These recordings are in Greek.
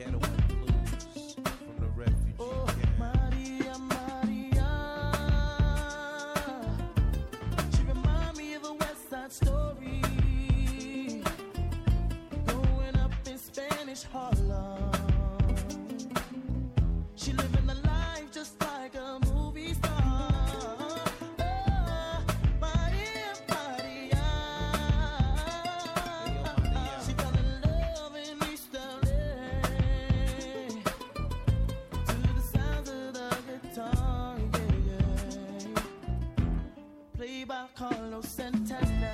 Getaway blues from the refugee camp. Maria, Maria, she remind me of a West Side Story, growing up in Spanish Harlem. She living the life just like a movie star. Maria, Maria, she fell in love in East LA to the sounds of the guitar, yeah, yeah. Played by Carlos Santana.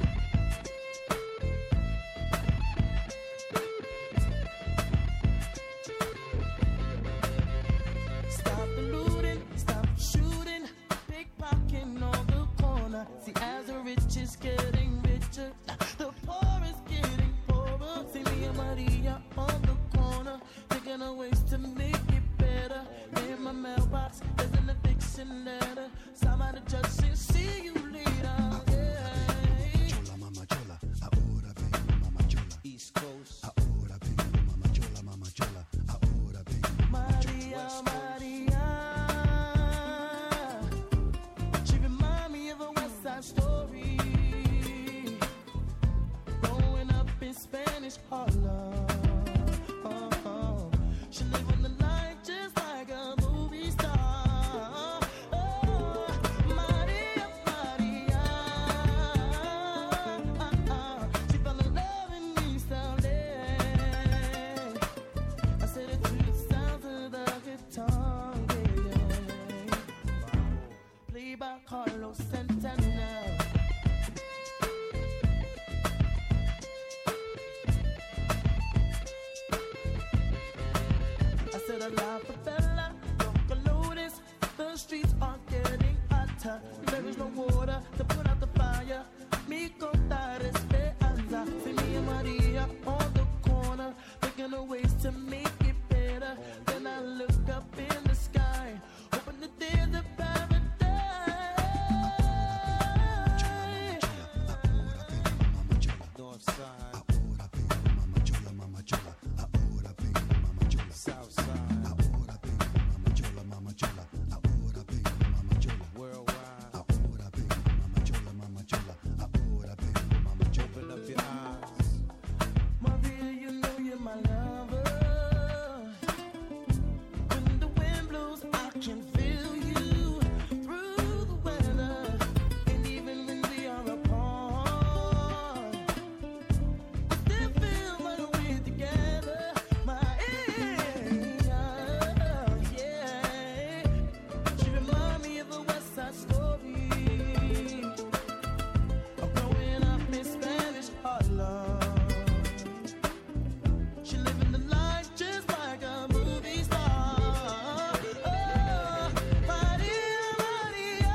Stop the looting, stop shooting, pickpocketing on the corner. See, as the rich is getting richer, the poor is getting poorer. See me and Maria on the corner, thinking of ways to make it better. In my mailbox, there's an eviction letter. Somebody just said, see you later. Yeah. Chola, mama chola, ahora vengo, mama chola. East Coast. Ahora vengo, mama chola, mama chola. Ahora vengo, mama chola. Maria, Maria, she remind me of a West Side Story, growing up in Spanish Harlem. She living the life just like a movie star. Maria, Maria, she fell in love in East LA. I said it to the sound of the guitar, yeah. Played by Carlos Santana. I said a lot for fella, don't notice. The streets are getting hotter. There is no water to put out the fire. Mi contar esperanza. See me and Maria on the corner, thinking of ways to make it better. Then I look up in the sky, hoping that there's a paradise. North side. Ahora vengo, mama chola, mama chola. Ahora vengo, mama chola. South side. Ahora vengo, mama chola, mama chola. Ahora vengo, mama chola. Worldwide. Ahora vengo, mama chola, mama chola. Ahora vengo, mama chola. Open up your eyes. Maria, you know you're my lover. When the wind blows, I can feel you through the weather. And even when we are apart, I still feel like we're together. Maria, yeah. She remind me of a West Side Story, of growing up in Spanish Harlem. She living the life just like a movie star. Maria, Maria,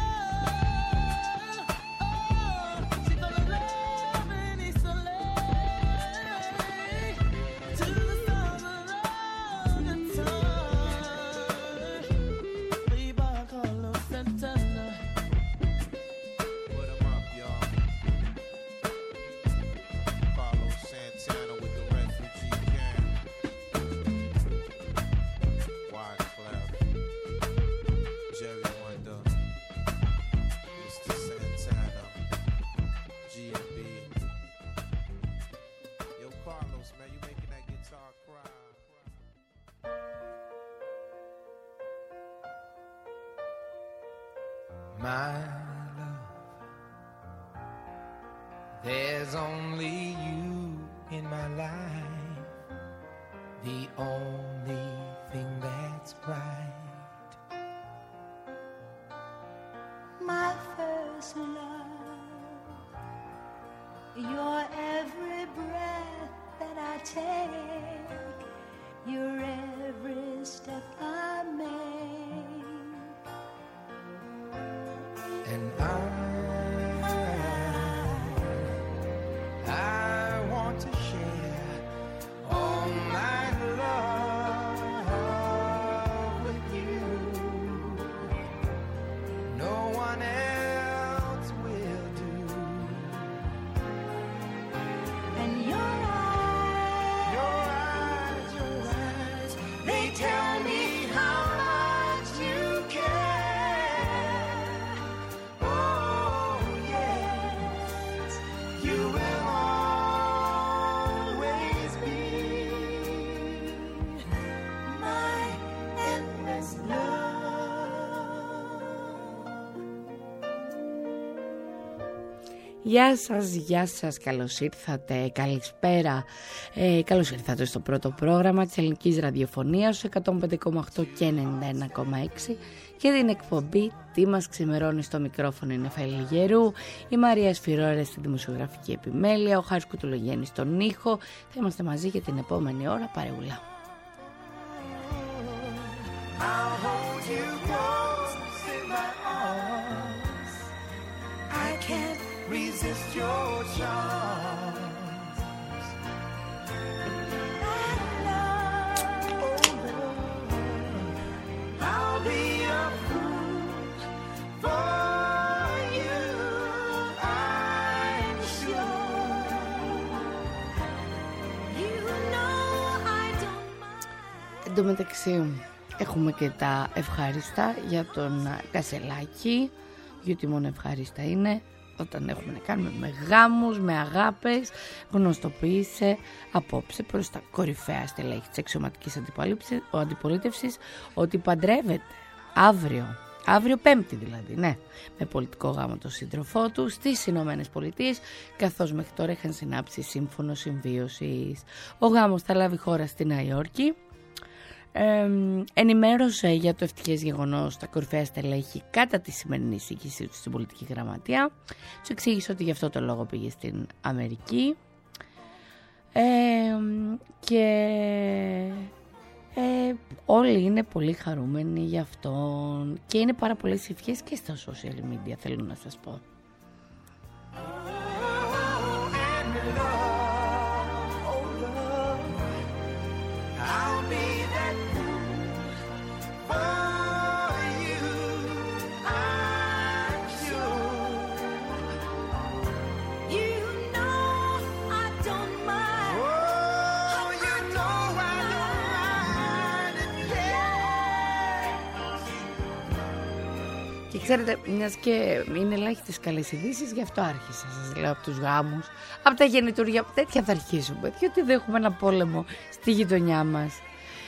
she fell in love in East LA to the sound of the guitar. Played by Carlos Santana. Put 'em up, y'all. Carlos Santana with the refugee camp. Wyclef, Jerry Wonder, Mr. Santana, G&B. Yo, Carlos, man, you making that guitar cry. My love, there's only you in my life, the only thing that's right. My first love, your every breath that I take, your every step I make. And I want to share all my love with tell me how much you care. Oh, yes, you will always be my endless love. Γεια σας, καλώς ήρθατε, καλησπέρα, καλώς ήρθατε στο πρώτο πρόγραμμα της ελληνικής ραδιοφωνίας, 105,8 και 91,6 και την εκπομπή «Τι μας ξημερώνει». Στο μικρόφωνο είναι Φαΐλη Γερού, η Μαρία Σφυρόρα στη δημοσιογραφική επιμέλεια, ο Χάρης Κουτουλογέννης στον ήχο. Θα είμαστε μαζί για την επόμενη ώρα, παρεούλα. Resist your charms. I'll be a fool for you, I'm sure. You know I don't mind. Εν τω μεταξύ έχουμε και τα ευχάριστα για τον Κασελάκη, γιατί μόνο ευχάριστα είναι όταν έχουμε να κάνουμε με γάμους, με αγάπες. Γνωστοποίησε απόψε προς τα κορυφαία στελέχη της αξιωματικής αντιπολίτευσης ότι παντρεύεται αύριο Πέμπτη δηλαδή, ναι, με πολιτικό γάμο τον σύντροφό του στις Ηνωμένες Πολιτείες, καθώς μέχρι τώρα είχαν συνάψει σύμφωνο συμβίωσης. Ο γάμος θα λάβει χώρα στη Νέα Υόρκη. Ενημέρωσε για το ευτυχές γεγονός τα κορυφαία στελέχη κατά τη σημερινή εισήγησή του στην πολιτική γραμματεία. Του εξήγησε ότι γι' αυτό το λόγο πήγε στην Αμερική και όλοι είναι πολύ χαρούμενοι γι' αυτόν και είναι πάρα πολλές ευχές και στα social media, θέλω να σας πω. Και ξέρετε, μιας και είναι ελάχιστες καλές ειδήσεις, γι' αυτό άρχισα, σας λέω, από τους γάμους, από τα γεννητούρια, τέτοια θα αρχίσουμε, διότι δεν έχουμε ένα πόλεμο στη γειτονιά μας.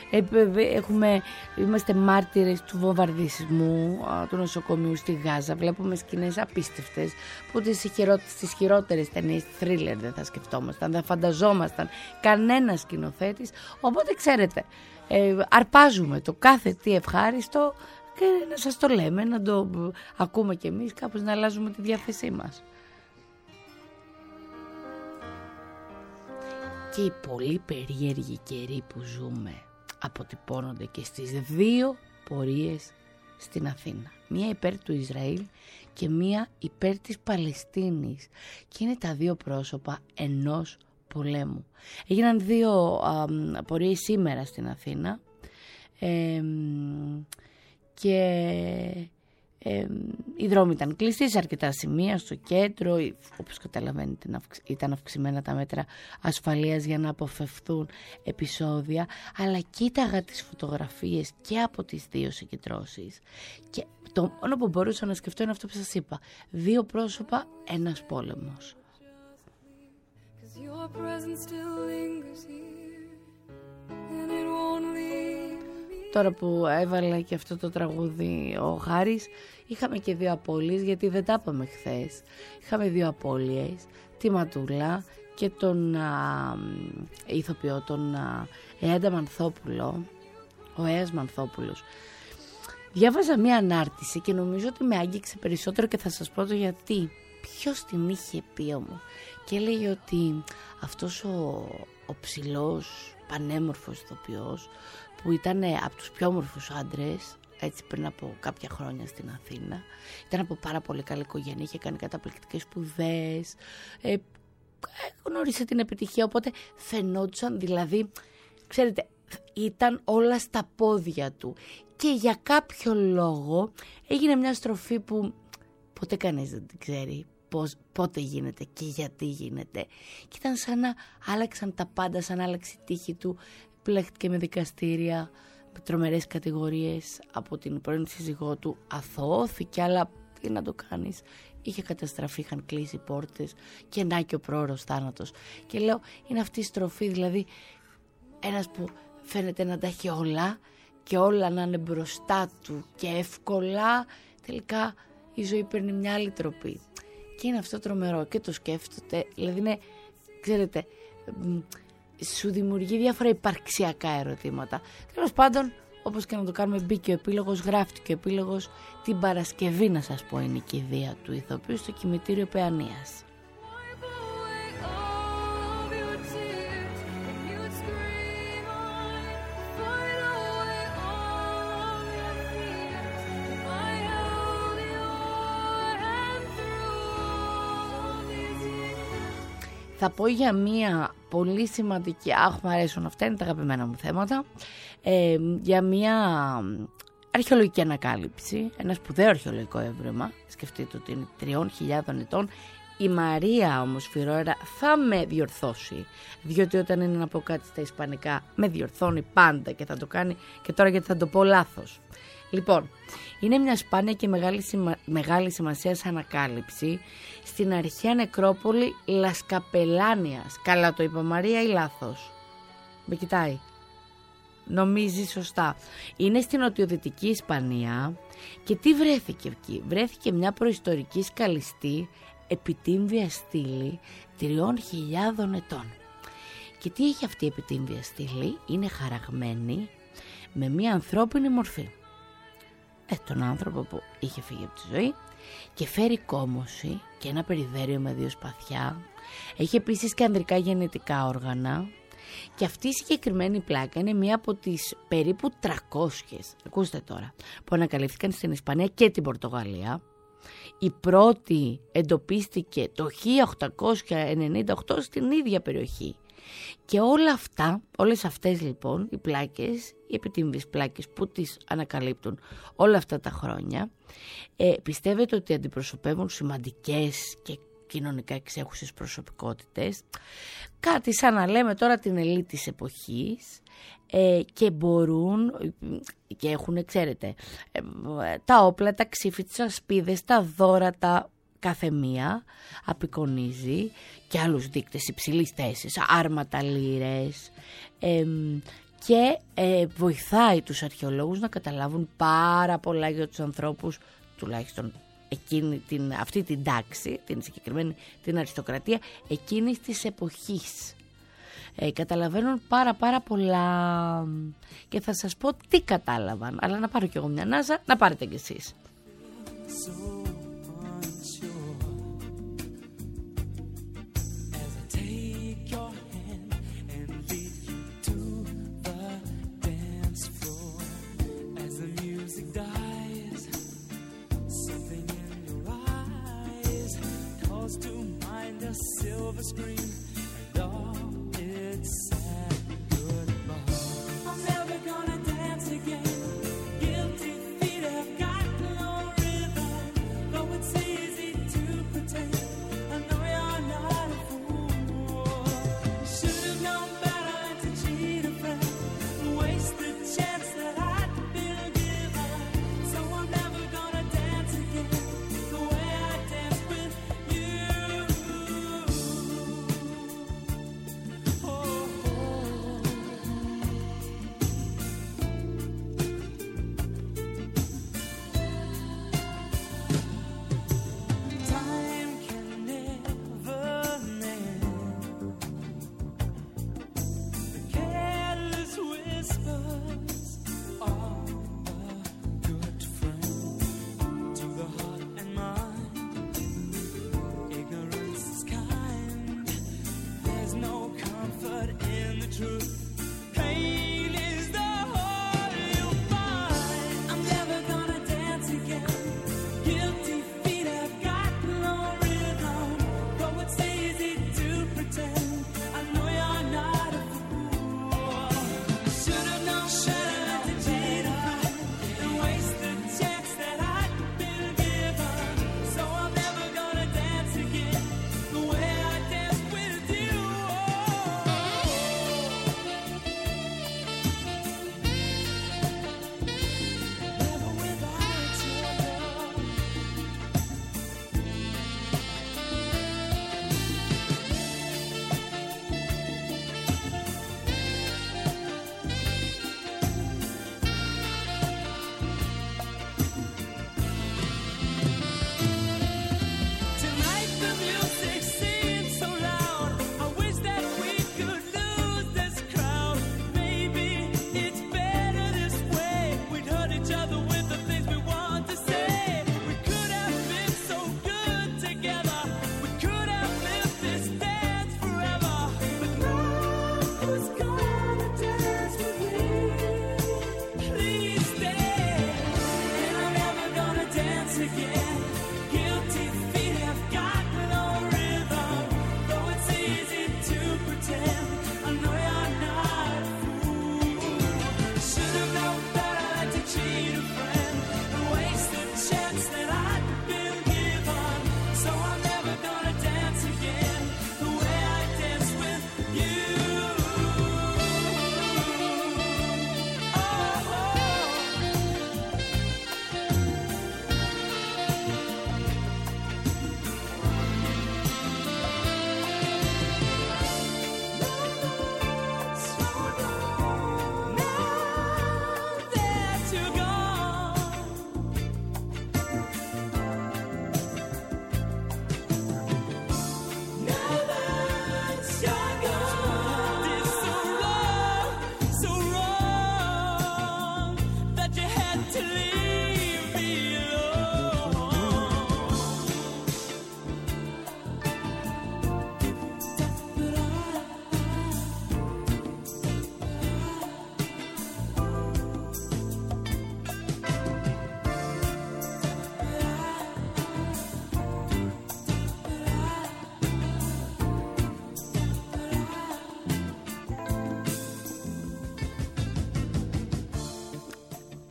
Είμαστε μάρτυρες του βομβαρδισμού του νοσοκομείου στη Γάζα. Βλέπουμε σκηνές απίστευτες που στις χειρότερες ταινίες θρίλερ δεν θα σκεφτόμασταν, δεν φανταζόμασταν κανένα σκηνοθέτης. Οπότε ξέρετε, αρπάζουμε το κάθε τι ευχάριστο και να σας το λέμε, να το ακούμε κι εμείς, κάπως να αλλάζουμε τη διάθεσή μας. Και οι πολύ περίεργοι καιροί που ζούμε αποτυπώνονται και στις δύο πορείες στην Αθήνα. Μία υπέρ του Ισραήλ και μία υπέρ της Παλαιστίνης. Και είναι τα δύο πρόσωπα ενός πολέμου. Έγιναν δύο πορείες σήμερα στην Αθήνα και οι δρόμοι ήταν κλειστοί σε αρκετά σημεία στο κέντρο. Όπως καταλαβαίνετε ήταν αυξημένα τα μέτρα ασφαλείας για να αποφευθούν επεισόδια, αλλά κοίταγα τις φωτογραφίες και από τις δύο συγκεντρώσεις και το μόνο που μπορούσα να σκεφτώ είναι αυτό που σας είπα: δύο πρόσωπα, ένας πόλεμος. Τώρα που έβαλα και αυτό το τραγούδι ο Χάρης, είχαμε και δύο απώλειες, γιατί δεν τα είπαμε χθες. Είχαμε δύο απώλειες, τη Ματούλα και τον ηθοποιό, τον Εάντα Μανθόπουλο, ο Έας Μανθόπουλος. Διάβαζα μία ανάρτηση και νομίζω ότι με άγγιξε περισσότερο και θα σας πω το γιατί. Ποιος την είχε πει όμως? Και έλεγε ότι αυτός ο ψηλός, πανέμορφος ηθοποιός, που ήταν από τους πιο όμορφους άντρες, έτσι πριν από κάποια χρόνια στην Αθήνα, ήταν από πάρα πολύ καλή οικογένεια, είχε κάνει καταπληκτικές σπουδές, γνώρισε την επιτυχία, οπότε φαινόντουσαν, δηλαδή, ξέρετε, ήταν όλα στα πόδια του και για κάποιο λόγο έγινε μια στροφή που ποτέ κανείς δεν την ξέρει πότε γίνεται και γιατί γίνεται, και ήταν σαν να άλλαξαν τα πάντα, σαν να άλλαξε η τύχη του. Πλέχτηκε με δικαστήρια, τρομερές κατηγορίες από την πρώην σύζυγό του, αθωώθηκε, αλλά τι να το κάνεις, είχε καταστραφεί, είχαν κλείσει πόρτες και να και ο πρόωρος θάνατος. Και λέω, είναι αυτή η στροφή, δηλαδή ένας που φαίνεται να τα έχει όλα και όλα να είναι μπροστά του και εύκολα, τελικά η ζωή παίρνει μια άλλη τροπή. Και είναι αυτό τρομερό και το σκέφτεται, δηλαδή είναι, ξέρετε, σου δημιουργεί διάφορα υπαρξιακά ερωτήματα. Τέλος πάντων, όπως και να το κάνουμε, μπήκε ο επίλογος, γράφτηκε ο επίλογος την Παρασκευή, να σας πω, είναι η κηδεία του ηθοποιού στο κημητήριο Παιανίας. Θα πω για μία πολύ σημαντική, μου αρέσουν αυτά, είναι τα αγαπημένα μου θέματα, για μία αρχαιολογική ανακάλυψη, ένα σπουδαίο αρχαιολογικό έβρεμα, σκεφτείτε ότι είναι 3.000 ετών. Η Μαρία όμως Φιρόερα θα με διορθώσει, διότι όταν είναι να πω κάτι στα ισπανικά με διορθώνει πάντα και θα το κάνει και τώρα γιατί θα το πω λάθος. Λοιπόν, είναι μια σπάνια και μεγάλη σημασία ανακάλυψη στην αρχαία νεκρόπολη Λασκαπελάνιας. Καλά το είπα Μαρία ή λάθος? Με κοιτάει. Νομίζει σωστά. Είναι στην νοτιοδυτική Ισπανία και τι βρέθηκε εκεί? Βρέθηκε μια προϊστορική σκαλιστή επιτύμβια στήλη 3.000 ετών. Και τι έχει αυτή η επιτύμβια στήλη? Είναι χαραγμένη με μια ανθρώπινη μορφή. Τον άνθρωπο που είχε φύγει από τη ζωή και φέρει κόμωση και ένα περιδέριο με 2 σπαθιά. Έχει επίσης και ανδρικά γεννητικά όργανα και αυτή η συγκεκριμένη πλάκα είναι μία από τις περίπου 300, ακούστε τώρα, που ανακαλύφθηκαν στην Ισπανία και την Πορτογαλία. Η πρώτη εντοπίστηκε το 1898 στην ίδια περιοχή. Και όλα αυτά, όλες αυτές λοιπόν οι πλάκες, οι επιτύμβιες πλάκες που τις ανακαλύπτουν όλα αυτά τα χρόνια, πιστεύετε ότι αντιπροσωπεύουν σημαντικές και κοινωνικά εξέχουσες προσωπικότητες, κάτι σαν να λέμε τώρα την ελίτ της εποχής, και μπορούν και έχουν, ξέρετε, τα όπλα, τα ξύφη, τις ασπίδες, τα δώρα, τα κάθε μία απεικονίζει και άλλους δείκτες υψηλής θέσης, άρματα, λύρες, και βοηθάει τους αρχαιολόγους να καταλάβουν πάρα πολλά για τους ανθρώπους, τουλάχιστον αυτή την τάξη, την συγκεκριμένη την αριστοκρατία εκείνης της εποχής. Καταλαβαίνουν πάρα πολλά και θα σας πω τι κατάλαβαν, αλλά να πάρω κι εγώ μια νάζα, να πάρετε κι εσείς.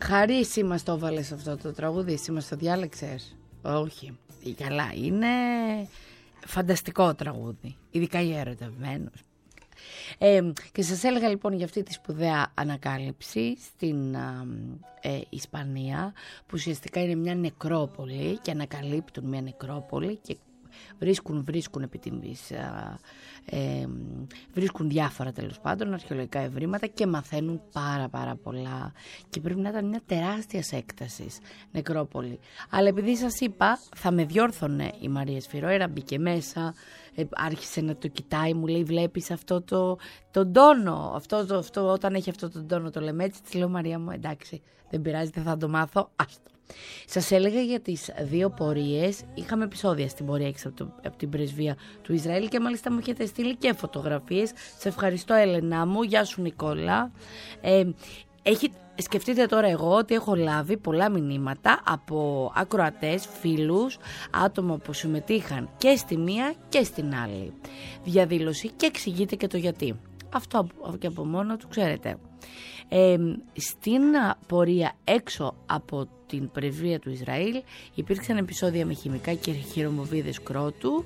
Χάρη, εσύ μας το έβαλες αυτό το τραγούδι, εσύ μας το διάλεξες? Όχι. Καλά, είναι φανταστικό τραγούδι, ειδικά για ερωτευμένους. Και σας έλεγα λοιπόν για αυτή τη σπουδαία ανακάλυψη στην Ισπανία, που ουσιαστικά είναι μια νεκρόπολη και ανακαλύπτουν μια νεκρόπολη και βρίσκουν επί τιμής, βρίσκουν διάφορα τέλος πάντων αρχαιολογικά ευρήματα και μαθαίνουν πάρα πολλά, και πρέπει να ήταν μια τεράστια έκτασης νεκρόπολη. Αλλά επειδή σας είπα, θα με διόρθωνε η Μαρία Σφυρόερα, μπήκε μέσα, άρχισε να το κοιτάει, μου λέει βλέπεις αυτό τον τόνο, αυτό όταν έχει αυτό τον τόνο το λέμε έτσι. Της λέω Μαρία μου εντάξει δεν πειράζει, δεν θα το μάθω, άστο. Σας έλεγα για τις δύο πορείες. Είχαμε επεισόδια στην πορεία έξω από την πρεσβεία του Ισραήλ και μάλιστα μου έχετε στείλει και φωτογραφίες. Σε ευχαριστώ Έλενά μου, γεια σου Νικόλα. Σκεφτείτε τώρα εγώ ότι έχω λάβει πολλά μηνύματα από ακροατές, φίλους, άτομα που συμμετείχαν και στη μία και στην άλλη διαδήλωση και εξηγείται και το γιατί. Αυτό και από μόνο του ξέρετε. Στην πορεία έξω από την πρεσβεία του Ισραήλ υπήρξαν επεισόδια με χημικά και χειρομοβίδες κρότου,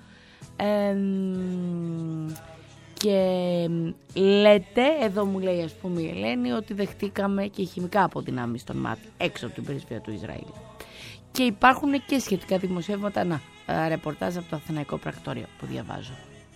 και λέτε, εδώ μου λέει ας πούμε η Ελένη, ότι δεχτήκαμε και χημικά αποδυνάμεις στον ΜΑΤ έξω από την πρεσβεία του Ισραήλ. Και υπάρχουν και σχετικά δημοσιεύματα, ρεπορτάζ από το Αθηναϊκό Πρακτόριο που διαβάζω.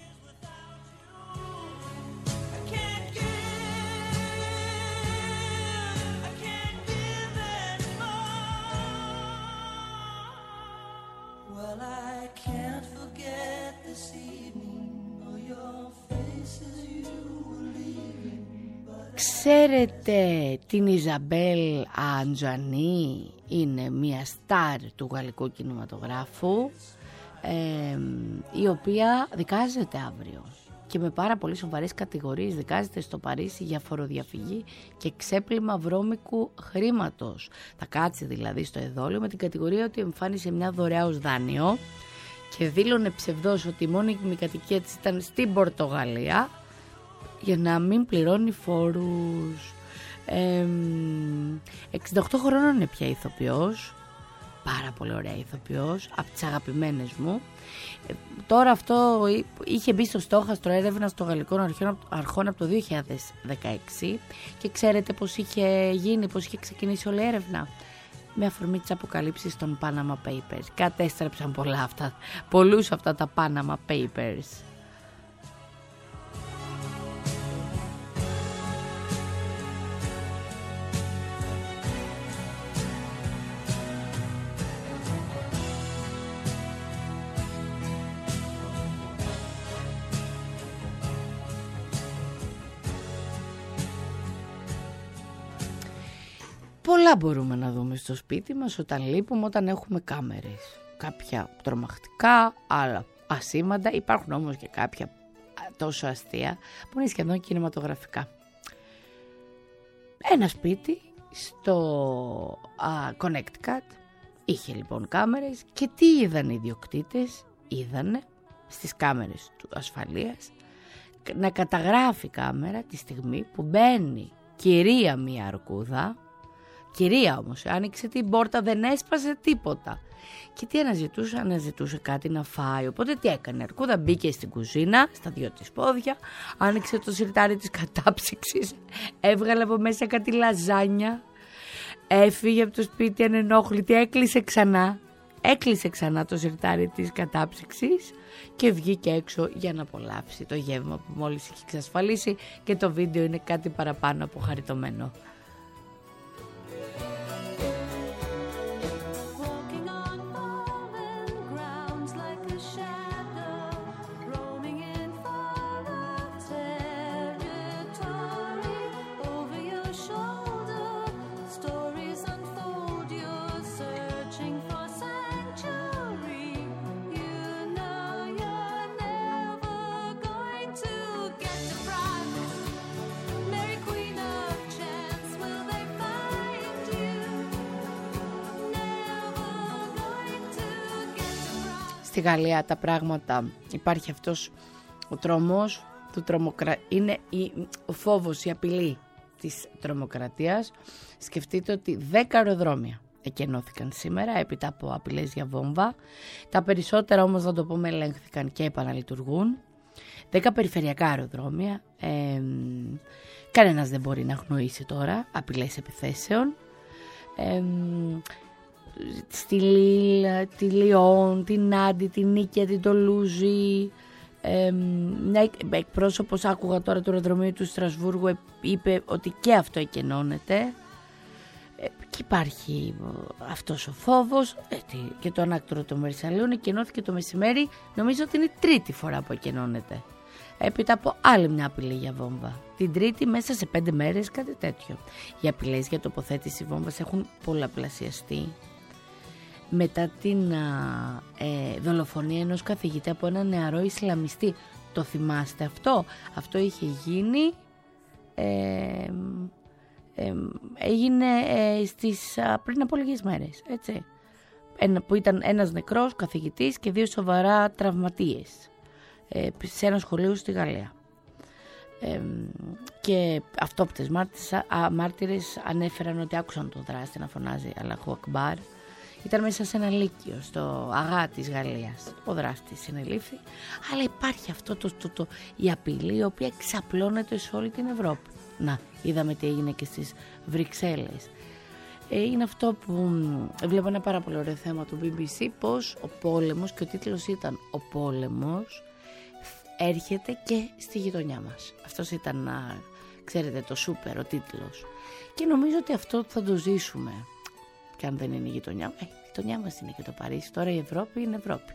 Ξέρετε την Ιζαμπέλ Αντζανί, είναι μια στάρ του γαλλικού κινηματογράφου, η οποία δικάζεται αύριο και με πάρα πολύ σοβαρές κατηγορίες. Δικάζεται στο Παρίσι για φοροδιαφυγή και ξέπλυμα βρώμικου χρήματος. Θα κάτσει δηλαδή στο εδόλιο με την κατηγορία ότι εμφάνισε μια δωρεά ως δάνειο και δήλωνε ψευδώς ότι η μόνιμη κατοικία της ήταν στην Πορτογαλία για να μην πληρώνει φόρους. 68 χρονών είναι πια ηθοποιός, πάρα πολύ ωραία ηθοποιός, από τις αγαπημένες μου. Τώρα αυτό είχε μπει στο στόχαστρο έρευνα των γαλλικών αρχών από το 2016 και ξέρετε πώς είχε γίνει, πώς είχε ξεκινήσει όλη η έρευνα? Με αφορμή τις αποκαλύψεις των Panama Papers. Κατέστρεψαν πολλούς αυτά τα Panama Papers. Πολλά μπορούμε να δούμε στο σπίτι μας όταν λείπουμε, όταν έχουμε κάμερες. Κάποια τρομακτικά, άλλα ασήμαντα. Υπάρχουν όμως και κάποια τόσο αστεία που είναι σχεδόν κινηματογραφικά. Ένα σπίτι στο Connecticut είχε λοιπόν κάμερες και τι είδαν οι ιδιοκτήτες? Είδανε στις κάμερες του ασφαλείας να καταγράφει κάμερα τη στιγμή που μπαίνει κυρία μία αρκούδα. Κυρία όμως, άνοιξε την πόρτα, δεν έσπασε τίποτα. Και τι αναζητούσε κάτι να φάει. Οπότε τι έκανε? Η αρκούδα μπήκε στην κουζίνα, στα δυο της πόδια, άνοιξε το σιρτάρι της κατάψυξης, έβγαλε από μέσα κάτι λαζάνια, έφυγε από το σπίτι ανενόχλητη, έκλεισε ξανά το σιρτάρι της κατάψυξης και βγήκε έξω για να απολαύσει το γεύμα που μόλις είχε εξασφαλίσει, και το βίντεο είναι κάτι παραπάνω από χαριτωμένο. Στη Γαλλία τα πράγματα, υπάρχει αυτός ο τρόμος, είναι ο φόβος, η απειλή της τρομοκρατίας. Σκεφτείτε ότι 10 αεροδρόμια εκενώθηκαν σήμερα έπειτα από απειλές για βόμβα. Τα περισσότερα όμως, να το πούμε, ελέγχθηκαν και επαναλειτουργούν. 10 περιφερειακά αεροδρόμια. Κανένας δεν μπορεί να αγνοήσει τώρα απειλές επιθέσεων. Στη Λίλ, τη Λιόν, την Άντι, την Νίκαια, την Τολούζη. Μια εκπρόσωπος, άκουγα τώρα, του αεροδρομίου του Στρασβούργου, είπε ότι και αυτό εκενώνεται. Και υπάρχει αυτός ο φόβος. Και το ανάκτορο του Μερσαλίων εκενώθηκε το μεσημέρι. Νομίζω ότι είναι η τρίτη φορά που εκενώνεται. Έπειτα από άλλη μια απειλή για βόμβα. Την τρίτη μέσα σε 5 μέρες, κάτι τέτοιο. Οι απειλές για τοποθέτηση βόμβας έχουν πολλαπλασιαστεί. Μετά την δολοφονία ενός καθηγητή από έναν νεαρό Ισλαμιστή. Το θυμάστε αυτό? Αυτό είχε γίνει... έγινε πριν από λίγες μέρες, έτσι. Που ήταν ένας νεκρός καθηγητής και 2 σοβαρά τραυματίες σε ένα σχολείο στη Γαλλία. Και αυτόπτες μάρτυρες ανέφεραν ότι άκουσαν τον δράστη να φωνάζει Αλάχου Ακμπάρ. Ήταν μέσα σε ένα λύκειο στο Αγά της Γαλλίας. Ο δράστης συνελήφθη. Αλλά υπάρχει αυτό η απειλή, η οποία εξαπλώνεται σε όλη την Ευρώπη. Να, είδαμε τι έγινε και στις Βρυξέλλες. Είναι αυτό που βλέπω, ένα πάρα πολύ ωραίο θέμα του BBC, πως ο πόλεμος, και ο τίτλος ήταν «Ο πόλεμος έρχεται και στη γειτονιά μας». Αυτός ήταν, ξέρετε, το σούπερ, ο τίτλος. Και νομίζω ότι αυτό θα το ζήσουμε. Και αν δεν είναι η γειτονιά, η γειτονιά μας είναι και το Παρίσι. Τώρα η Ευρώπη είναι Ευρώπη.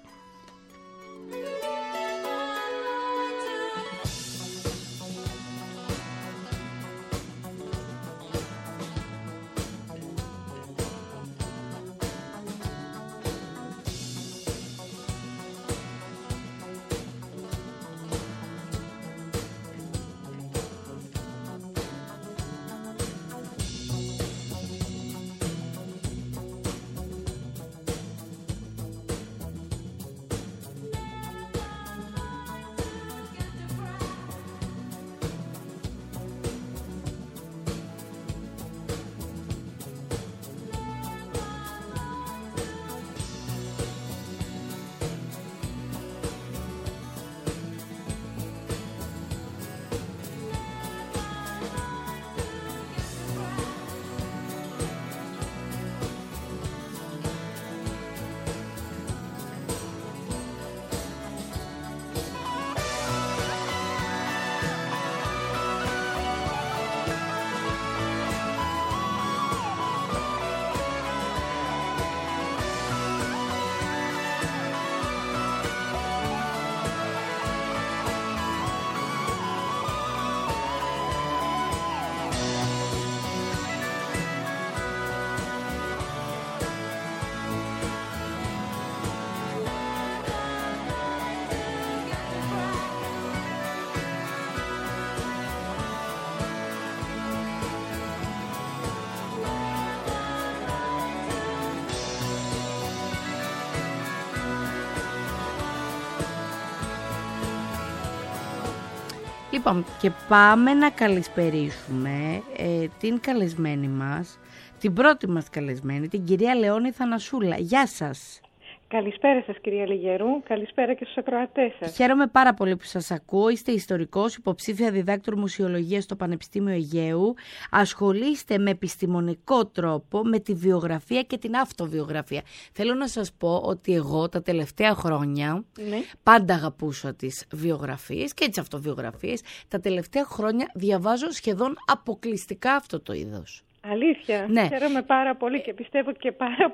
Λοιπόν, και πάμε να καλησπερίσουμε την καλεσμένη μας, την πρώτη μας καλεσμένη, την κυρία Λεόνη Θανασούλα. Γεια σας. Καλησπέρα σας, κυρία Λιγερού. Καλησπέρα και στους ακροατές σας. Χαίρομαι πάρα πολύ που σας ακούω. Είστε ιστορικός, υποψήφια διδάκτορ μουσιολογίας στο Πανεπιστήμιο Αιγαίου. Ασχολείστε με επιστημονικό τρόπο με τη βιογραφία και την αυτοβιογραφία. Θέλω να σας πω ότι εγώ τα τελευταία χρόνια πάντα αγαπούσα τις βιογραφίες και τις αυτοβιογραφίες. Τα τελευταία χρόνια διαβάζω σχεδόν αποκλειστικά αυτό το είδος. Αλήθεια, ναι. Χαίρομαι πάρα πολύ και πιστεύω και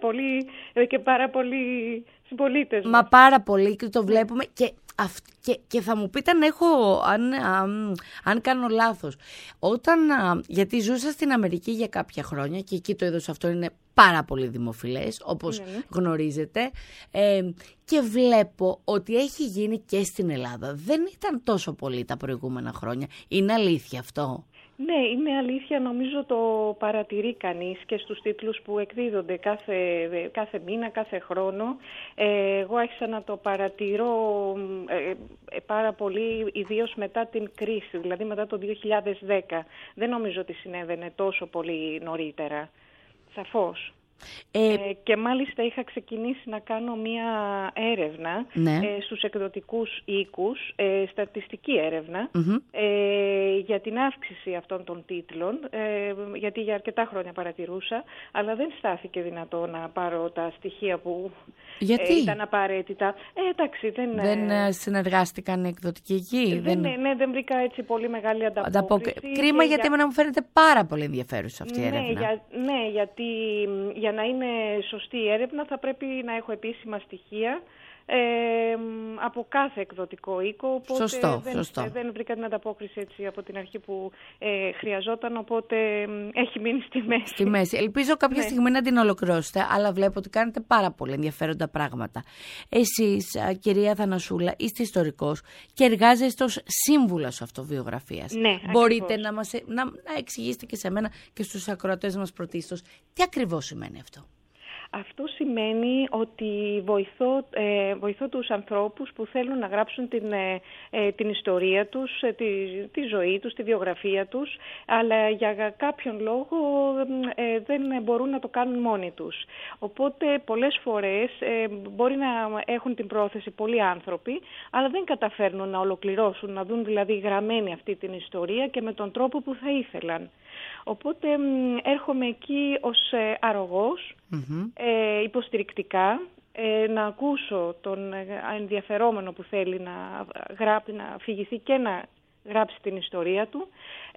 πάρα πολλοί συμπολίτες μας. Μα πάρα πολύ και το βλέπουμε και θα μου πείτε αν κάνω λάθος. Γιατί ζούσα στην Αμερική για κάποια χρόνια και εκεί το είδος αυτό είναι πάρα πολύ δημοφιλές, όπως γνωρίζετε, και βλέπω ότι έχει γίνει και στην Ελλάδα. Δεν ήταν τόσο πολύ τα προηγούμενα χρόνια. Είναι αλήθεια αυτό? Ναι, είναι αλήθεια, νομίζω το παρατηρεί κανείς και στους τίτλους που εκδίδονται κάθε μήνα, κάθε χρόνο. Εγώ άρχισα να το παρατηρώ πάρα πολύ, ιδίως μετά την κρίση, δηλαδή μετά το 2010. Δεν νομίζω ότι συνέβαινε τόσο πολύ νωρίτερα, σαφώς. Και μάλιστα είχα ξεκινήσει να κάνω μία έρευνα στους εκδοτικούς οίκους, στατιστική έρευνα, για την αύξηση αυτών των τίτλων, γιατί για αρκετά χρόνια παρατηρούσα, αλλά δεν στάθηκε δυνατό να πάρω τα στοιχεία που ήταν απαραίτητα. Εντάξει, δεν συνεργάστηκαν οι εκδοτικοί οίκοι. Δεν βρήκα έτσι πολύ μεγάλη ανταπόκριση. Κρίμα, γιατί εμένα μου φαίνεται πάρα πολύ ενδιαφέρουσα αυτή η έρευνα. Ναι, γιατί για να είναι σωστή η έρευνα θα πρέπει να έχω επίσημα στοιχεία από κάθε εκδοτικό οίκο, οπότε σωστό. Δεν βρήκα την ανταπόκριση έτσι από την αρχή που χρειαζόταν, οπότε έχει μείνει στη μέση. Ελπίζω κάποια στιγμή να την ολοκληρώσετε, αλλά βλέπω ότι κάνετε πάρα πολύ ενδιαφέροντα πράγματα. Εσείς, κυρία Θανασούλα, είστε ιστορικός και εργάζεστε ως σύμβουλας αυτοβιογραφίας. Ναι, μπορείτε να εξηγήσετε και σε μένα και στους ακροατές μας πρωτίστως τι ακριβώς σημαίνει αυτό? Αυτό σημαίνει ότι βοηθώ τους ανθρώπους που θέλουν να γράψουν την ιστορία τους, τη ζωή τους, τη βιογραφία τους, αλλά για κάποιον λόγο δεν μπορούν να το κάνουν μόνοι τους. Οπότε πολλές φορές μπορεί να έχουν την πρόθεση πολλοί άνθρωποι, αλλά δεν καταφέρνουν να ολοκληρώσουν, να δουν δηλαδή γραμμένη αυτή την ιστορία και με τον τρόπο που θα ήθελαν. Οπότε έρχομαι εκεί ως αρρωγός, υποστηρικτικά, να ακούσω τον ενδιαφερόμενο που θέλει να αφηγηθεί και να γράψει την ιστορία του,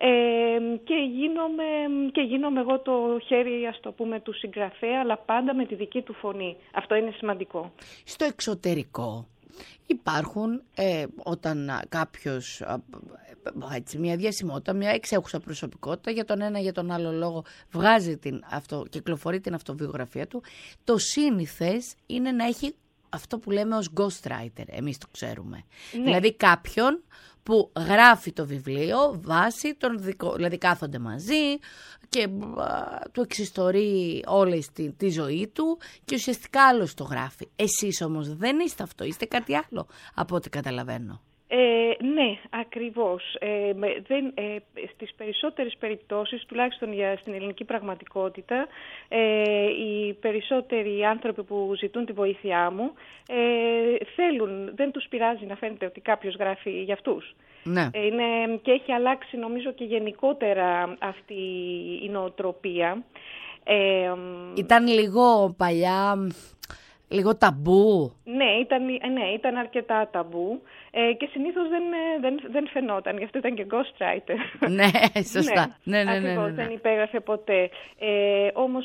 και γίνομαι εγώ το χέρι, ας το πούμε, του συγγραφέα, αλλά πάντα με τη δική του φωνή. Αυτό είναι σημαντικό. Στο εξωτερικό υπάρχουν, όταν κάποιος, μια διασημότητα, μια εξέχουσα προσωπικότητα, για τον ένα για τον άλλο λόγο κυκλοφορεί την αυτοβιογραφία του, το σύνηθες είναι να έχει αυτό που λέμε ως ghostwriter, εμείς το ξέρουμε. Ναι. Δηλαδή κάποιον που γράφει το βιβλίο βάσει δηλαδή κάθονται μαζί και του εξιστορεί όλη τη ζωή του και ουσιαστικά άλλος το γράφει. Εσείς όμως δεν είστε αυτό, είστε κάτι άλλο από ό,τι καταλαβαίνω. Ναι, ακριβώς. Στις περισσότερες περιπτώσεις, τουλάχιστον στην ελληνική πραγματικότητα, οι περισσότεροι άνθρωποι που ζητούν τη βοήθειά μου δεν τους πειράζει να φαίνεται ότι κάποιος γράφει για αυτούς. Ναι. Και έχει αλλάξει νομίζω και γενικότερα αυτή η νοοτροπία. Ήταν λίγο παλιά... Λίγο ταμπού. Ναι, ήταν αρκετά ταμπού και συνήθως δεν φαινόταν, γι' αυτό ήταν και ghostwriter. Ναι, σωστά. Ναι. Ακριβώς, δεν υπέγραφε ποτέ. Όμως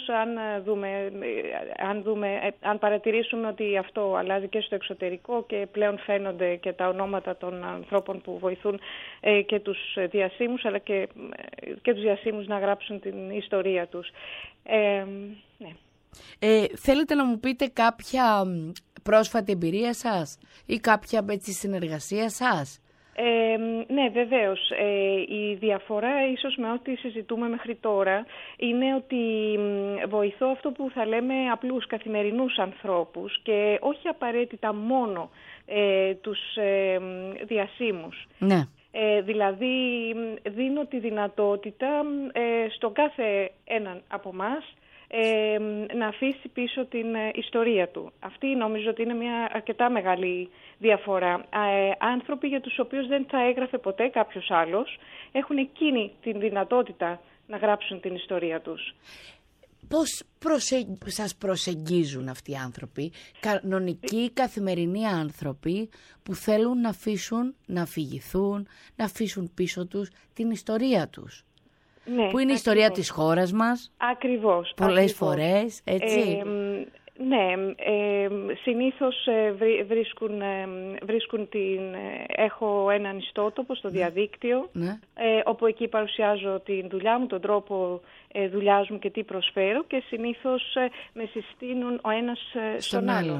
αν παρατηρήσουμε ότι αυτό αλλάζει και στο εξωτερικό και πλέον φαίνονται και τα ονόματα των ανθρώπων που βοηθούν και τους διασύμους, αλλά και τους διασύμους να γράψουν την ιστορία τους. Ναι. Θέλετε να μου πείτε κάποια πρόσφατη εμπειρία σας ή κάποια συνεργασία σας? Ναι, βεβαίως. Η διαφορά ίσως με ό,τι συζητούμε μέχρι τώρα είναι ότι βοηθώ αυτό που θα λέμε απλούς καθημερινούς ανθρώπους και όχι απαραίτητα μόνο τους διασύμους. Ναι. Δηλαδή δίνω τη δυνατότητα στον κάθε έναν από εμάς να αφήσει πίσω την ιστορία του. Αυτή νομίζω ότι είναι μια αρκετά μεγάλη διαφορά. Άνθρωποι για τους οποίους δεν θα έγραφε ποτέ κάποιος άλλος έχουν εκείνη την δυνατότητα να γράψουν την ιστορία τους. Πώς σας προσεγγίζουν αυτοί οι άνθρωποι, κανονικοί καθημερινοί άνθρωποι που θέλουν να αφήσουν, να αφηγηθούν, να αφήσουν πίσω τους την ιστορία τους? Ναι, που είναι η ιστορία της χώρας μας. Ακριβώς. Πολλές φορές, έτσι. Ναι, συνήθως βρίσκουν έχω έναν ιστότοπο στο διαδίκτυο, όπου εκεί παρουσιάζω την δουλειά μου, τον τρόπο δουλειάς μου και τι προσφέρω και συνήθως με συστήνουν ο ένας στον άλλον.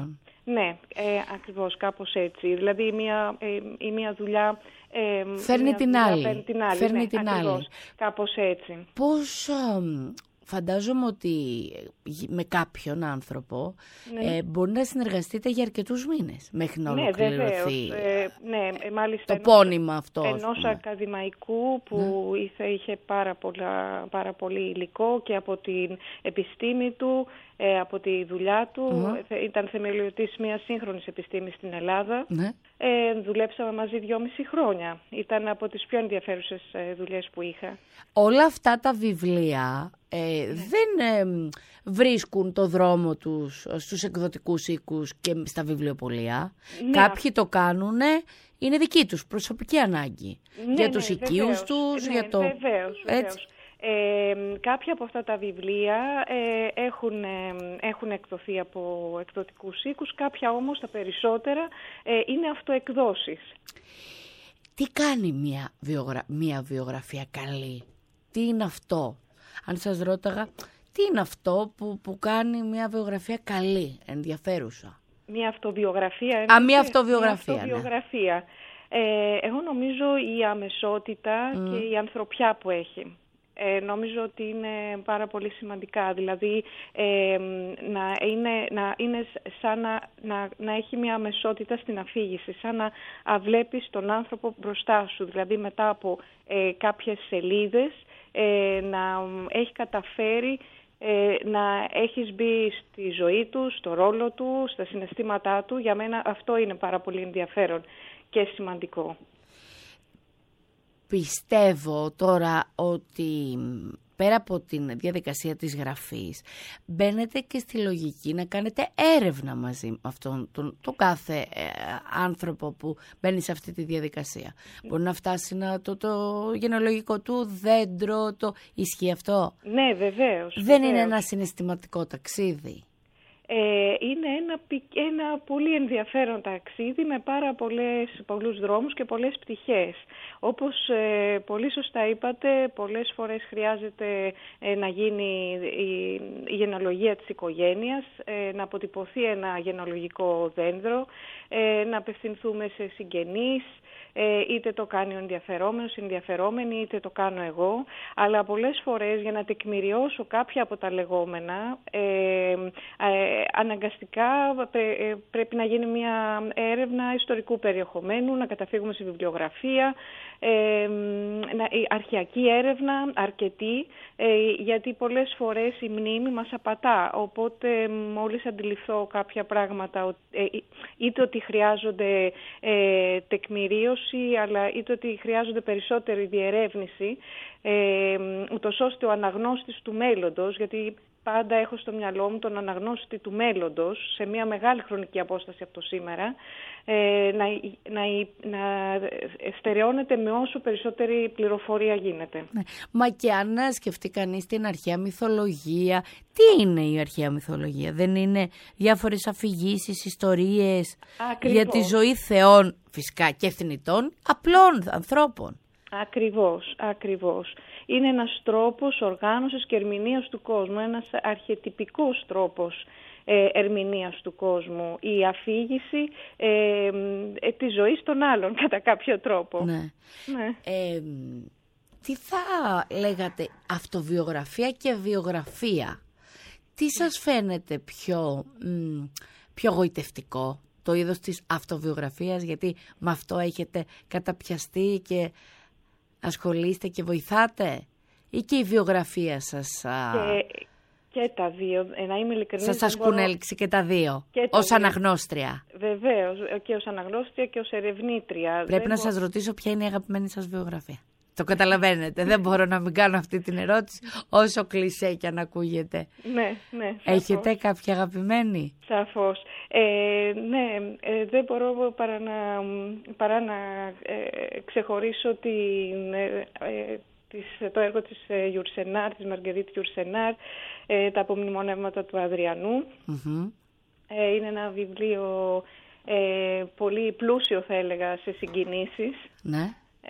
Ναι, ακριβώς, κάπως έτσι. Δηλαδή η μία δουλειά φέρνει την άλλη. Φέρνει την άλλη. Κάπως έτσι. Πώς... Φαντάζομαι ότι με κάποιον άνθρωπο μπορεί να συνεργαστείτε για αρκετούς μήνες μέχρι να ολοκληρωθεί μάλιστα το πόνημα αυτό. Ενός ακαδημαϊκού που είχε πάρα πολύ υλικό και από την επιστήμη του, από τη δουλειά του. Ήταν θεμελιωτής μιας σύγχρονης επιστήμης στην Ελλάδα. Δουλέψαμε μαζί 2,5 χρόνια. Ήταν από τις πιο ενδιαφέρουσες δουλειές που είχα. Όλα αυτά τα βιβλία δεν βρίσκουν το δρόμο τους στους εκδοτικούς οίκους και στα βιβλιοπωλεία. Κάποιοι το κάνουν, είναι δική τους προσωπική ανάγκη. Για τους οικείους τους, για το... Βεβαίως. Κάποια από αυτά τα βιβλία έχουν εκδοθεί από εκδοτικούς οίκους, κάποια όμως τα περισσότερα είναι αυτοεκδόσεις. Τι κάνει μια βιογραφία καλή? Τι είναι αυτό? Αν σας ρώταγα, τι είναι αυτό που κάνει μια βιογραφία καλή, ενδιαφέρουσα? Μια αυτοβιογραφία. Μια αυτοβιογραφία. Εγώ νομίζω η αμεσότητα και η ανθρωπιά που έχει. Νομίζω ότι είναι πάρα πολύ σημαντικά. Δηλαδή να είναι σαν να έχει μια αμεσότητα στην αφήγηση, σαν να βλέπεις τον άνθρωπο μπροστά σου. Δηλαδή μετά από κάποιες σελίδες να έχει καταφέρει να έχεις μπει στη ζωή του, στο ρόλο του, στα συναισθήματά του. Για μένα αυτό είναι πάρα πολύ ενδιαφέρον και σημαντικό. Πιστεύω τώρα ότι πέρα από την διαδικασία της γραφής μπαίνετε και στη λογική να κάνετε έρευνα μαζί με αυτόν τον κάθε άνθρωπο που μπαίνει σε αυτή τη διαδικασία. Μπορεί να φτάσει το γενεαλογικό του δέντρο, ισχύει αυτό? Ναι, βεβαίως. Δεν είναι ένα συναισθηματικό ταξίδι? Είναι ένα πολύ ενδιαφέρον ταξίδι με πολλούς δρόμους και πολλές πτυχές. Όπως πολύ σωστά είπατε, πολλές φορές χρειάζεται να γίνει η γενεαλογία της οικογένειας, να αποτυπωθεί ένα γενεαλογικό δέντρο, να απευθυνθούμε σε συγγενείς, είτε το κάνει ο ενδιαφερόμενος, η ενδιαφερόμενη, είτε το κάνω εγώ, αλλά πολλές φορές για να τεκμηριώσω κάποια από τα λεγόμενα, αναγκαστικά πρέπει να γίνει μια έρευνα ιστορικού περιεχομένου, να καταφύγουμε σε βιβλιογραφία, αρχαιακή έρευνα, αρκετή, γιατί πολλές φορές η μνήμη μας απατά, οπότε μόλις αντιληφθώ κάποια πράγματα, είτε ότι χρειάζονται τεκμηρίωση, αλλά είτε ότι χρειάζονται περισσότερη διερεύνηση, ούτως ώστε ο αναγνώστης του μέλλοντος, γιατί πάντα έχω στο μυαλό μου τον αναγνώστη του μέλλοντος σε μια μεγάλη χρονική απόσταση από το σήμερα, να στερεώνεται με όσο περισσότερη πληροφορία γίνεται. Ναι. Μα και αν σκεφτεί κανείς την αρχαία μυθολογία, τι είναι η αρχαία μυθολογία? Δεν είναι διάφορες αφηγήσεις, ιστορίες για τη ζωή θεών, φυσικά και θνητών, απλών ανθρώπων? Ακριβώς. Είναι ένας τρόπος οργάνωσης και ερμηνείας του κόσμου, ένας αρχετυπικός τρόπος ερμηνείας του κόσμου, η αφήγηση της ζωής των άλλων κατά κάποιο τρόπο. Ναι. Τι θα λέγατε, αυτοβιογραφία και βιογραφία, τι σας φαίνεται πιο γοητευτικό? Το είδος της αυτοβιογραφίας, γιατί με αυτό έχετε καταπιαστεί και ασχολείστε και βοηθάτε, ή και η βιογραφία σας? Και τα δύο, να είμαι ειλικρινής. Σας ασκούν έλξη και τα δύο, ως αναγνώστρια? Βεβαίως, και ως αναγνώστρια και ως ερευνήτρια. Πρέπει να σας ρωτήσω ποια είναι η αγαπημένη σας βιογραφία. Το καταλαβαίνετε, δεν μπορώ να μην κάνω αυτή την ερώτηση, όσο κλισέ και αν ακούγεται. Ναι. Έχετε κάποια αγαπημένη? Σαφώς. Δεν μπορώ παρά να ξεχωρίσω το έργο της Γιουρσενάρ, της Μαργκερίτ Γιουρσενάρ, τα απομνημονεύματα του Αδριανού. Είναι ένα βιβλίο πολύ πλούσιο, θα έλεγα, σε συγκινήσεις. Ναι.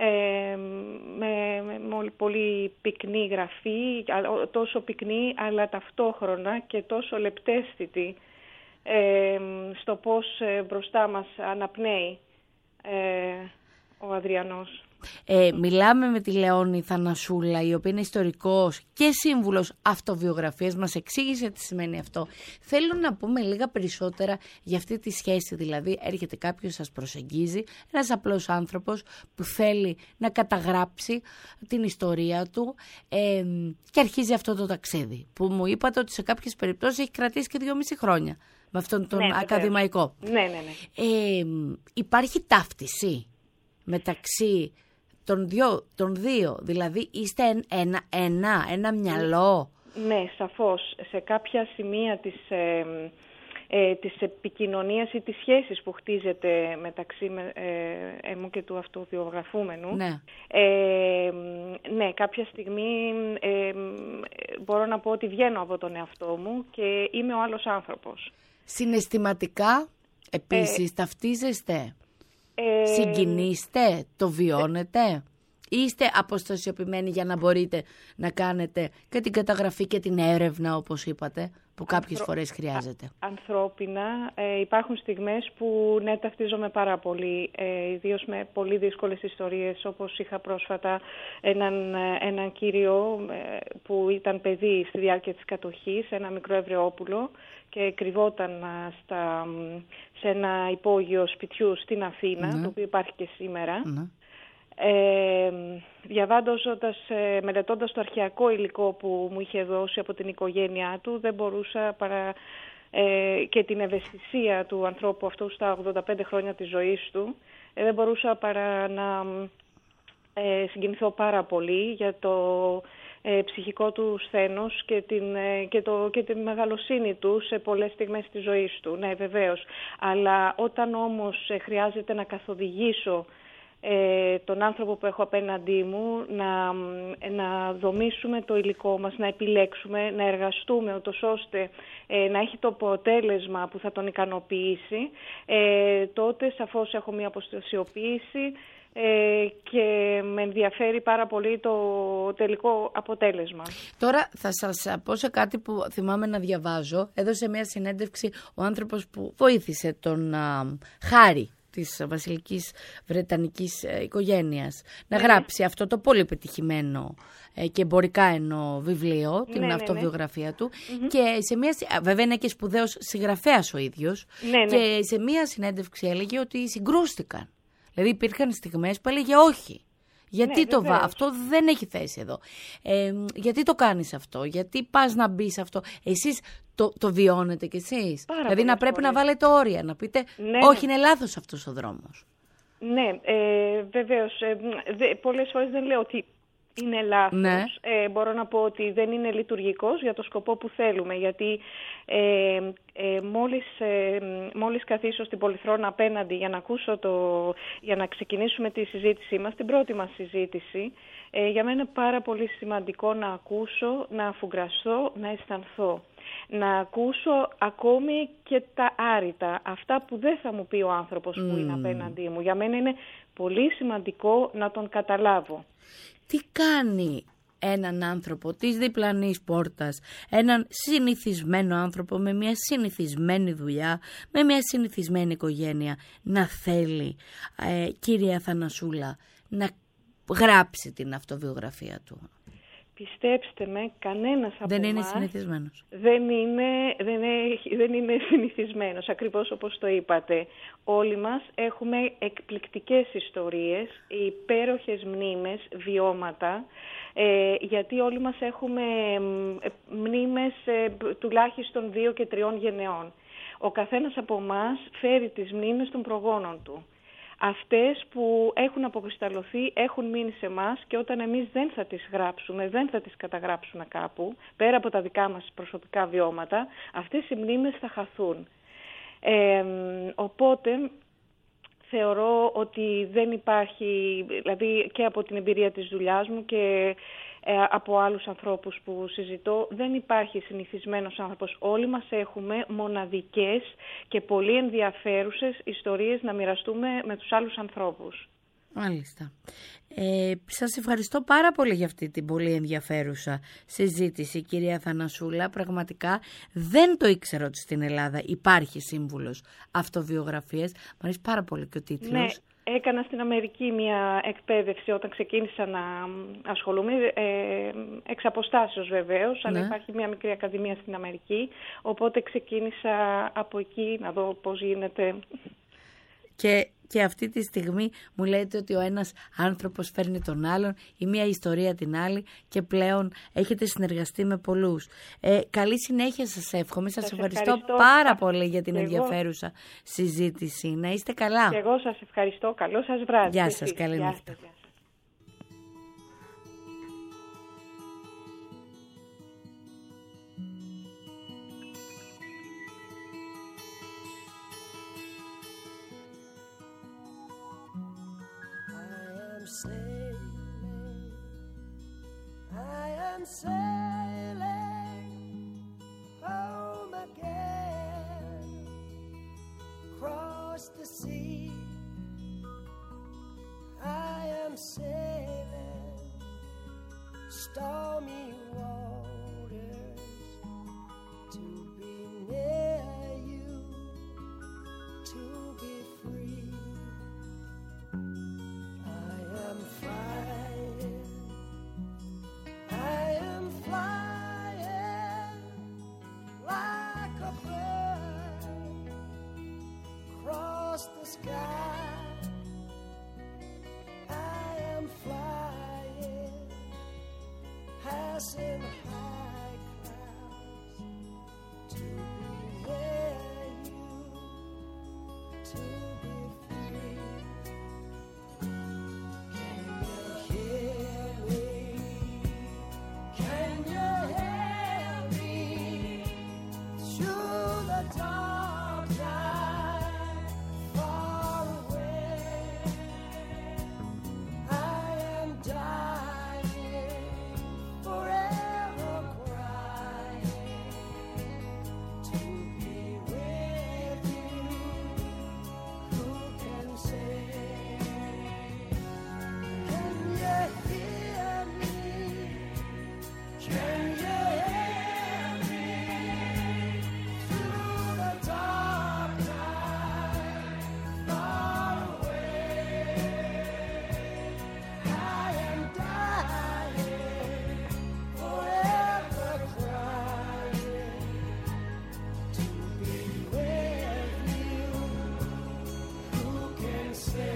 Με πολύ πυκνή γραφή, τόσο πυκνή αλλά ταυτόχρονα και τόσο λεπταίσθητη. στο πώς μπροστά μας αναπνέει ο Αδριανός. Μιλάμε με τη Λεόνη Θανασούλα, η οποία είναι ιστορικός και σύμβουλος αυτοβιογραφίας. Μας εξήγησε τι σημαίνει αυτό. Θέλω να πούμε λίγα περισσότερα για αυτή τη σχέση. Δηλαδή, έρχεται κάποιος, σας προσεγγίζει, ένας απλός άνθρωπος που θέλει να καταγράψει την ιστορία του και αρχίζει αυτό το ταξίδι. Που μου είπατε ότι σε κάποιες περιπτώσεις έχει κρατήσει και 2,5 χρόνια. Με αυτόν τον ακαδημαϊκό. Ναι. Υπάρχει ταύτιση μεταξύ των δύο, δηλαδή είστε ένα μυαλό. Ναι, σαφώς. Σε κάποια σημεία της επικοινωνίας ή της σχέσης που χτίζεται μεταξύ μου και του αυτοβιογραφούμενου, ναι, κάποια στιγμή μπορώ να πω ότι βγαίνω από τον εαυτό μου και είμαι ο άλλος άνθρωπος. Συναισθηματικά επίσης ταυτίζεστε? Συγκινείστε, το βιώνετε? Είστε αποστασιοποιημένοι για να μπορείτε να κάνετε και την καταγραφή και την έρευνα, όπως είπατε, που κάποιες φορές χρειάζεται? Ανθρώπινα υπάρχουν στιγμές που ναι, ταυτίζομαι πάρα πολύ, ιδίως με πολύ δύσκολες ιστορίες, όπως είχα πρόσφατα έναν κύριο που ήταν παιδί στη διάρκεια της κατοχής, ένα μικρό Εβραιόπουλο, και κρυβόταν σε ένα υπόγειο σπιτιού στην Αθήνα, το οποίο υπάρχει και σήμερα. Μελετώντας το αρχαιακό υλικό που μου είχε δώσει από την οικογένειά του, δεν μπορούσα παρά και την ευαισθησία του ανθρώπου αυτού στα 85 χρόνια της ζωής του, δεν μπορούσα παρά να συγκινηθώ πάρα πολύ για το ψυχικό του σθένος και την μεγαλοσύνη του σε πολλές στιγμές της ζωής του. Ναι, βεβαίως. Αλλά όταν όμως χρειάζεται να καθοδηγήσω τον άνθρωπο που έχω απέναντί μου, να δομήσουμε το υλικό μας, να επιλέξουμε, να εργαστούμε ούτως ώστε να έχει το αποτέλεσμα που θα τον ικανοποιήσει, τότε σαφώς έχω μια αποστασιοποίηση και με ενδιαφέρει πάρα πολύ το τελικό αποτέλεσμα. Τώρα θα σας πω σε κάτι που θυμάμαι να διαβάζω. Έδωσε μια συνέντευξη ο άνθρωπος που βοήθησε τον Χάρη της βασιλικής βρετανικής οικογένειας να γράψει αυτό το πολύ πετυχημένο και εμπορικά εννοώ βιβλίο, την αυτοβιογραφία του, και σε μια, βέβαια είναι και σπουδαίος συγγραφέας ο ίδιος, και σε μια συνέντευξη έλεγε ότι συγκρούστηκαν. Δηλαδή υπήρχαν στιγμές που έλεγε όχι. Γιατί αυτό δεν έχει θέση εδώ. Γιατί το κάνεις αυτό, γιατί πας να μπεις αυτό. Εσείς το βιώνετε κι εσείς? Δηλαδή να πρέπει να βάλετε όρια, να πείτε όχι, είναι λάθος αυτός ο δρόμος. Ναι, βεβαίως. Πολλές φορές δεν λέω ότι είναι λάθος. Ναι. Μπορώ να πω ότι δεν είναι λειτουργικός για το σκοπό που θέλουμε. Γιατί μόλις καθίσω στην Πολυθρόνα απέναντι για να ξεκινήσουμε τη συζήτησή μας, την πρώτη μας συζήτηση, για μένα είναι πάρα πολύ σημαντικό να ακούσω, να αφουγκραστώ, να αισθανθώ. Να ακούσω ακόμη και τα άρρητα, αυτά που δεν θα μου πει ο άνθρωπος που είναι απέναντί μου. Για μένα είναι πολύ σημαντικό να τον καταλάβω. Τι κάνει έναν άνθρωπο της διπλανής πόρτας, έναν συνηθισμένο άνθρωπο με μια συνηθισμένη δουλειά, με μια συνηθισμένη οικογένεια, να θέλει, κυρία Θανασούλα, να γράψει την αυτοβιογραφία του? Πιστέψτε με, κανένας από δεν είναι εμάς συνηθισμένος. Δεν είναι συνηθισμένος, ακριβώς όπως το είπατε. Όλοι μας έχουμε εκπληκτικές ιστορίες, υπέροχες μνήμες, βιώματα, γιατί όλοι μας έχουμε μνήμες τουλάχιστον 2 και 3 γενεών. Ο καθένας από εμάς φέρει τις μνήμες των προγόνων του. Αυτές που έχουν αποκρισταλωθεί έχουν μείνει σε εμάς και όταν εμείς δεν θα τις γράψουμε, δεν θα τις καταγράψουμε κάπου, πέρα από τα δικά μας προσωπικά βιώματα, αυτές οι μνήμες θα χαθούν. Οπότε θεωρώ ότι δεν υπάρχει, δηλαδή και από την εμπειρία της δουλειάς μου και από άλλους ανθρώπους που συζητώ, δεν υπάρχει συνηθισμένος άνθρωπος. Όλοι μας έχουμε μοναδικές και πολύ ενδιαφέρουσες ιστορίες να μοιραστούμε με τους άλλους ανθρώπους. Μάλιστα. Σας ευχαριστώ πάρα πολύ για αυτή την πολύ ενδιαφέρουσα συζήτηση, κυρία Θανασούλα. Πραγματικά δεν το ήξερα ότι στην Ελλάδα υπάρχει σύμβουλος αυτοβιογραφίες. Μ' αρέσει πάρα πολύ και ο τίτλος. Ναι, έκανα στην Αμερική μια εκπαίδευση όταν ξεκίνησα να ασχολούμαι, εξ αποστάσεως βεβαίως, αλλά υπάρχει μια μικρή ακαδημία στην Αμερική, οπότε ξεκίνησα από εκεί να δω πώς γίνεται. Και αυτή τη στιγμή μου λέτε ότι ο ένας άνθρωπος φέρνει τον άλλον, η μία ιστορία την άλλη και πλέον έχετε συνεργαστεί με πολλούς. Καλή συνέχεια σας εύχομαι. Σας ευχαριστώ πάρα πολύ για την ενδιαφέρουσα συζήτηση. Να είστε καλά. Και εγώ σας ευχαριστώ. Καλό σας βράδυ. Γεια σας. Καλή νύχτα. I am sailing home again, across the sea. I am sailing stormy waters to be near you, to be free. I am flying, I am flying like a bird across the sky. I am flying, passing high clouds to be near you, to be free. Can you hear me? Can you hear me through the dark night, far away? I am dying, forever crying, to be with you. Who can say? Can you hear me? Can you hear me through the dark night, far away? I am dying, forever crying, to be with you. Who can say?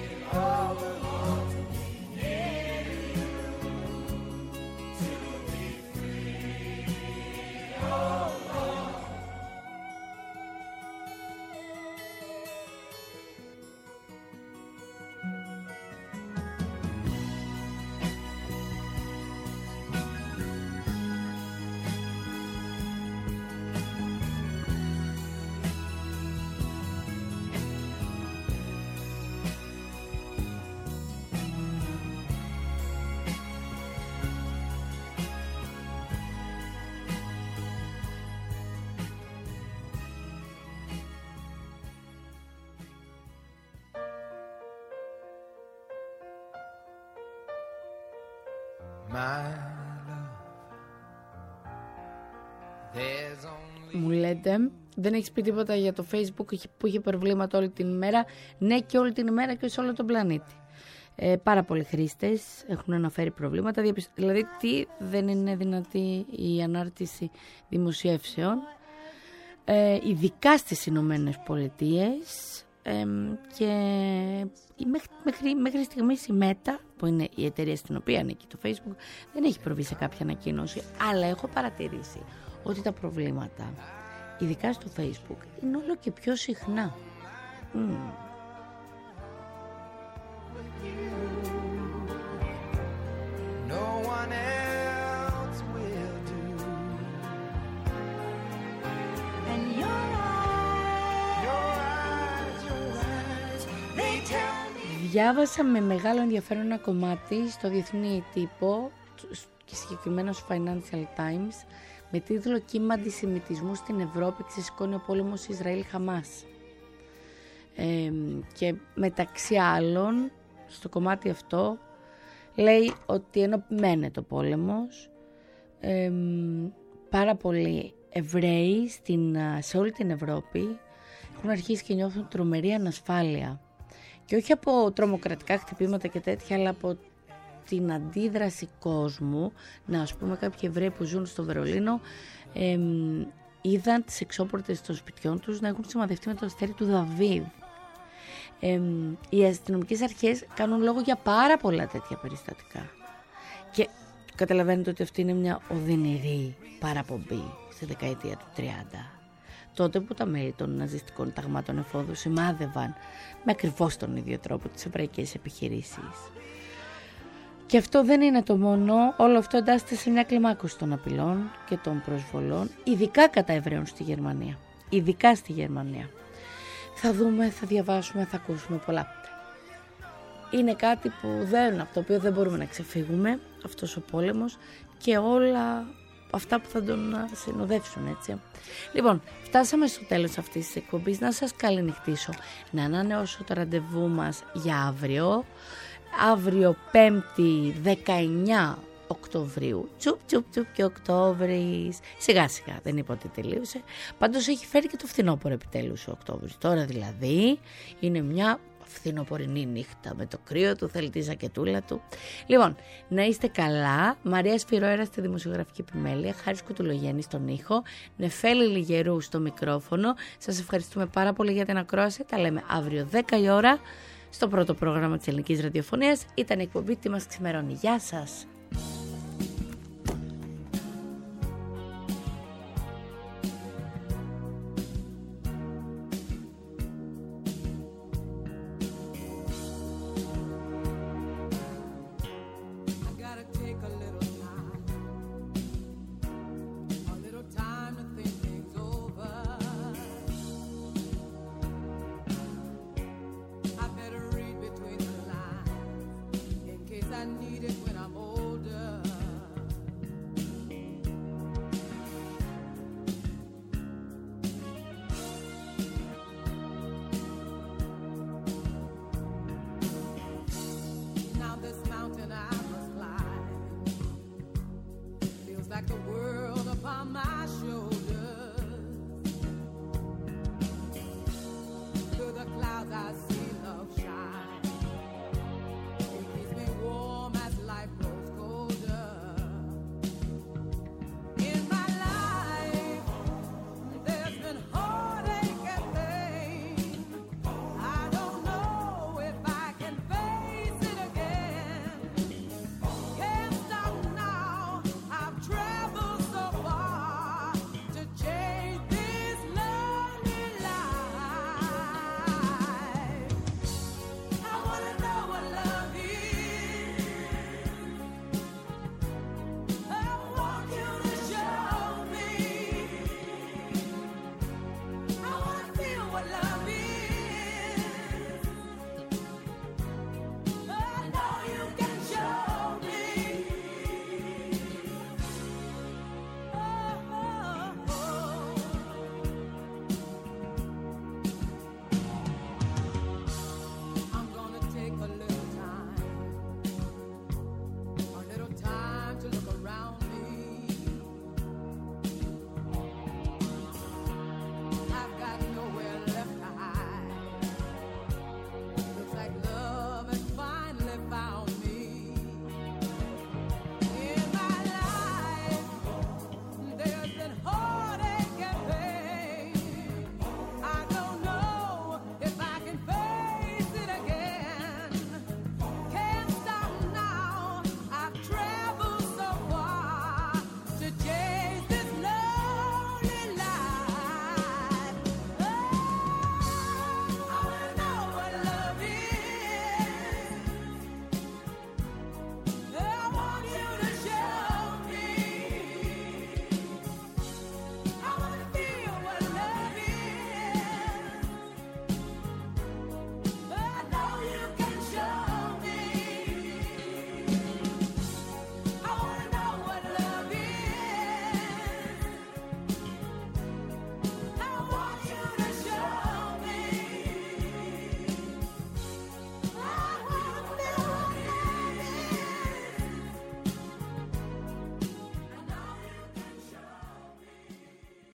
To be my love. There's only... Μου λέτε, δεν έχεις πει τίποτα για το Facebook που είχε προβλήματα όλη την ημέρα. Ναι, και όλη την ημέρα και σε όλο τον πλανήτη. Πάρα πολλοί χρήστες έχουν αναφέρει προβλήματα. Δηλαδή, τι δεν είναι δυνατή η ανάρτηση δημοσιεύσεων, ειδικά στις Ηνωμένες Πολιτείες, και μέχρι στιγμής η Meta, που είναι η εταιρεία στην οποία ανήκει το Facebook, δεν έχει προβεί σε κάποια ανακοίνωση. Αλλά έχω παρατηρήσει ότι τα προβλήματα, ειδικά στο Facebook, είναι όλο και πιο συχνά. No one else will do. And your eyes, they tell me. Διάβασα με μεγάλο ενδιαφέρον ένα κομμάτι στο διεθνή τύπο και συγκεκριμένα στο Financial Times με τίτλο «Κύμα αντισημιτισμού στην Ευρώπη ξεσηκώνει ο πόλεμος Ισραήλ-Χαμάς». Και μεταξύ άλλων στο κομμάτι αυτό λέει ότι ενώ μένεται ο πόλεμος, πάρα πολλοί Εβραίοι σε όλη την Ευρώπη έχουν αρχίσει και νιώθουν τρομερή ανασφάλεια. Και όχι από τρομοκρατικά χτυπήματα και τέτοια, αλλά από την αντίδραση κόσμου. Να, ας πούμε, κάποιοι Εβραίοι που ζουν στο Βερολίνο είδαν τις εξώπορτες των σπιτιών τους να έχουν σημαδευτεί με το αστέρι του Δαβίδ. Οι αστυνομικές αρχές κάνουν λόγο για πάρα πολλά τέτοια περιστατικά. Και καταλαβαίνετε ότι αυτή είναι μια οδυνηρή παραπομπή στη δεκαετία του 30. Τότε που τα μέλη των ναζιστικών ταγμάτων εφόδου σημάδευαν με ακριβώς τον ίδιο τρόπο τις εβραϊκές επιχειρήσεις. Και αυτό δεν είναι το μόνο, όλο αυτό εντάσσεται σε μια κλιμάκωση των απειλών και των προσβολών, ειδικά κατά Εβραίων στη Γερμανία. Ειδικά στη Γερμανία. Θα δούμε, θα διαβάσουμε, θα ακούσουμε πολλά. Είναι κάτι από το οποίο δεν μπορούμε να ξεφύγουμε, αυτός ο πόλεμος και όλα αυτά που θα τον συνοδεύσουν, έτσι. Λοιπόν, φτάσαμε στο τέλος αυτής της εκπομπής. Να σας καληνυχτήσω, να ανανεώσω το ραντεβού μας για αύριο. Αύριο 5η 19 Οκτωβρίου. Τσουπ και Οκτώβρης. Σιγά σιγά, δεν είπα ότι τελείωσε. Πάντως έχει φέρει και το φθινόπωρο επιτέλους ο Οκτώβρης. Τώρα δηλαδή είναι μια φθινοπορεινή νύχτα με το κρύο του, θέλει τη ζακετούλα του. Λοιπόν, να είστε καλά. Μαρία Σφυρόερα στη δημοσιογραφική επιμέλεια, Χάρης Κουτουλογέννη στον ήχο, Νεφέλη Λιγερού στο μικρόφωνο. Σας ευχαριστούμε πάρα πολύ για την ακρόαση. Τα λέμε αύριο 10 η ώρα στο πρώτο πρόγραμμα της Ελληνικής Ραδιοφωνίας. Ήταν η εκπομπή «Τι μας ξημερώνει». Γεια σας. Like the world upon my shoulders.